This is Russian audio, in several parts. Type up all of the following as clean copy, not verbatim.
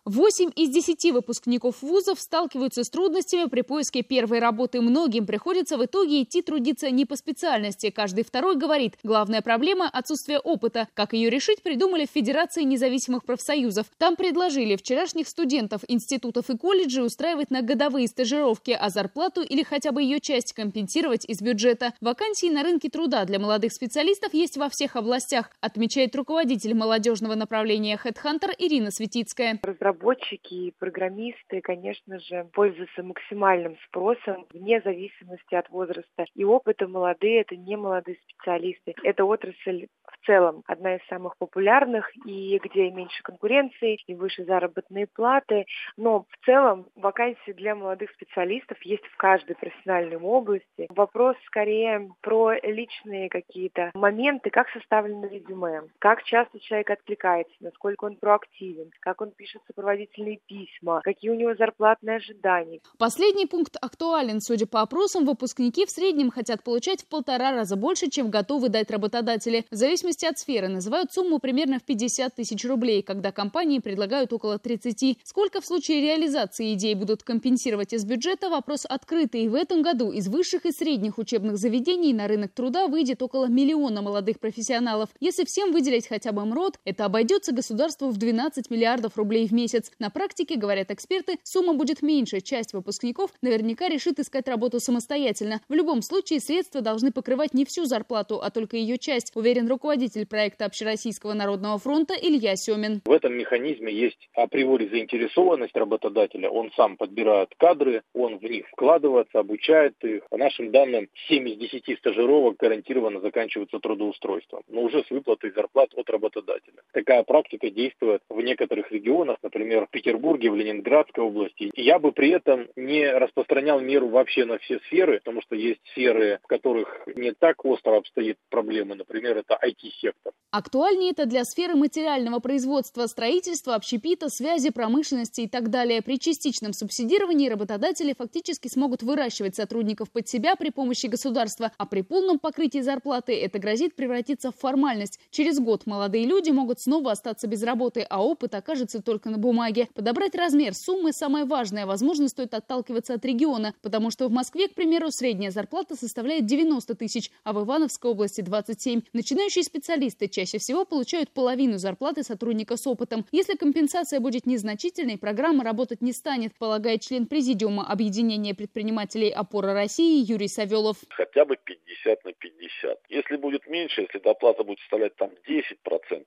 8 из 10 выпускников вузов сталкиваются с трудностями при поиске первой работы. Многим приходится в итоге идти трудиться не по специальности. Каждый второй говорит, главная проблема – отсутствие опыта. Как ее решить, придумали в Федерации независимых профсоюзов. Там предложили вчерашних студентов институтов и колледжей устраивать на годовые стажировки, а зарплату или хотя бы ее часть компенсировать из бюджета. Вакансии на рынке труда для молодых специалистов есть во всех областях, отмечает руководитель молодежного направления HeadHunter Ирина Светицкая. Разработчики и программисты, конечно же, пользуются максимальным спросом вне зависимости от возраста и опыта. Молодые – это не молодые специалисты. Эта отрасль в целом одна из самых популярных, и где меньше конкуренции, и выше заработные платы. Но в целом вакансии для молодых специалистов есть в каждой профессиональной области. Вопрос скорее про личные какие-то моменты, как составлено резюме, как часто человек откликается, насколько он проактивен, как он пишет сопроводительные письма, какие у него зарплатные ожидания. Последний пункт актуален. Судя по опросам, выпускники в среднем хотят получать в 1,5 раза больше, чем готовы дать работодатели. В зависимости от сферы называют сумму примерно в 50 тысяч рублей, когда компании предлагают около 30. Сколько в случае реализации идей будут компенсировать из бюджета – вопрос открытый. В этом году из высших и средних учебных заведений на рынок труда выйдет около 1 миллиона молодых профессионалов. Если всем выделить хотя бы МРОТ, это обойдется государству в 12 миллиардов рублей в месяц. На практике, говорят эксперты, сумма будет меньше. Часть выпускников наверняка решит искать работу самостоятельно. В любом случае, средства должны покрывать не всю зарплату, а только ее часть, уверен руководитель проекта Общероссийского народного фронта Илья Семин. В этом механизме есть априори заинтересованность работодателя. Он сам подбирает кадры, он в них вкладывается, обучает их. По нашим данным, 7 из 10 стажировок гарантированно заканчиваются трудоустройством, но уже с выплатой зарплат от работодателя. Такая практика действует в некоторых регионах, например, в Петербурге, в Ленинградской области. Я бы при этом не распространял меру вообще на все сферы, потому что есть сферы, в которых не так остро обстоит проблемы. Например, это IT-сектор. Актуальнее это для сферы материального производства, строительства, общепита, связи, промышленности и так далее. При частичном субсидировании работодатели фактически смогут выращивать сотрудников под себя при помощи государства, а при полном покрытии зарплаты это грозит превратиться в формальность. Через год молодые люди могут снова остаться без работы, а опыт окажется только на бумаге. Подобрать размер суммы – самое важное. Возможно, стоит отталкиваться от региона, потому что в Москве, к примеру, средняя зарплата составляет 90 тысяч, а в Ивановской области – 27. Начинающие специалисты чаще всего получают половину зарплаты сотрудника с опытом. Если компенсация будет незначительной, программа работать не станет, полагает член президиума Объединения предпринимателей «Опора России» Юрий Савелов. Хотя бы 50 на 50. Если будет меньше, если доплата будет составлять там 10%,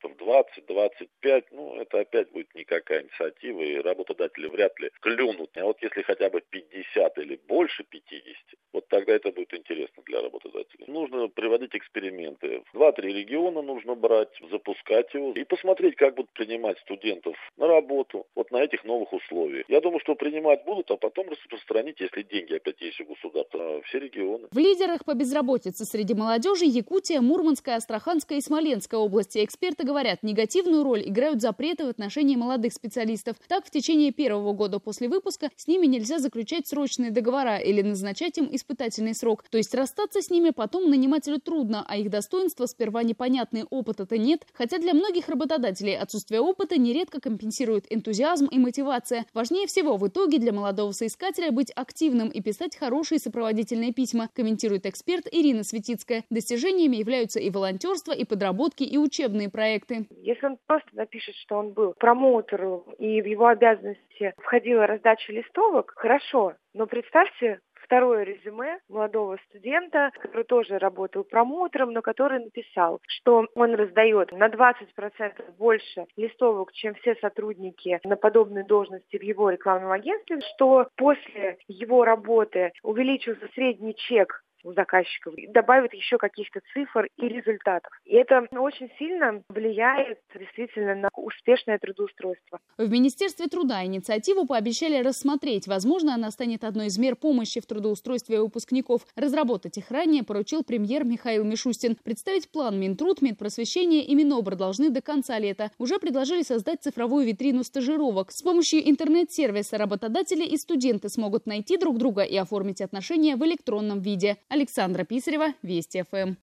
20-25%, это опять будет никакая инициатива, и работодатели вряд ли клюнут. А вот если хотя бы 50 или больше 50, вот тогда это будет интересно для работодателей. Нужно приводить эксперименты. 2-3 региона нужно брать, запускать его и посмотреть, как будут принимать студентов на работу вот на этих новых условиях. Я думаю, что принимать будут, а потом распространить, если деньги опять есть у государства, все регионы. В лидерах по безработице среди молодежи Якутия, Мурманская, Астраханская и Смоленская области. Эксперты говорят, негативную роль играют запреты в отношении молодых специалистов. Так, в течение первого года после выпуска с ними нельзя заключать срочные договора или назначать им испытательный срок. То есть расстаться с ними потом нанимателю трудно, а их достоинства сперва непонятны, опыта-то нет. Хотя для многих работодателей отсутствие опыта нередко компенсирует энтузиазм и мотивация. Важнее всего в итоге для молодого соискателя быть активным и писать хорошие сопроводительные письма, комментирует эксперт Ирина Светицкая. Достижениями являются и волонтерство, и подработки, и учебные проекты. Если он просто напишет, что он был промоутером и в его обязанности входила раздача листовок, хорошо, но представьте, второе резюме молодого студента, который тоже работал промоутером, но который написал, что он раздает на 20% больше листовок, чем все сотрудники на подобной должности в его рекламном агентстве, что после его работы увеличился средний чек у заказчиков, добавит еще каких-то цифр и результатов. И это очень сильно влияет действительно на успешное трудоустройство. В Министерстве труда инициативу пообещали рассмотреть. Возможно, она станет одной из мер помощи в трудоустройстве выпускников. Разработать их ранее поручил премьер Михаил Мишустин. Представить план Минтруд, Минпросвещение и Минобр должны до конца лета. Уже предложили создать цифровую витрину стажировок. С помощью интернет-сервиса работодатели и студенты смогут найти друг друга и оформить отношения в электронном виде. Александра Писарева, Вести ФМ.